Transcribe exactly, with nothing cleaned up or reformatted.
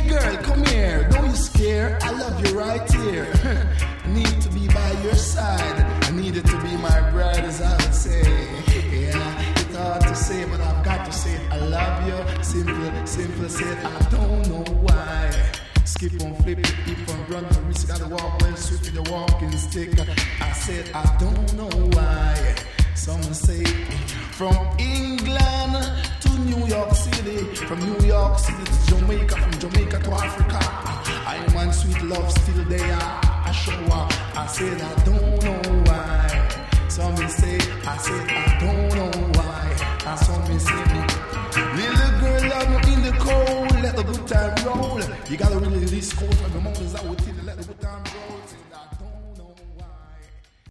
girl, come here. Don't you scare. I love you right here. I need to be by your side. I need it to be my bride, as I would say. Yeah, it's hard to say, but I've got to say it. I love you. Simple, simple said. I don't know why. Skip on, flip it, keep on, run the risk. Gotta walk when swift with the walking stick. I said I don't know why. Some say from England to New York City, from New York City to Jamaica, from Jamaica to Africa. I am one sweet love still there. I show up. I said I don't know why. Some say I said I don't know why. And some say me, little girl love me in the cold. Let the good time roll. You gotta really release cold from the mountains. I would tell you let the good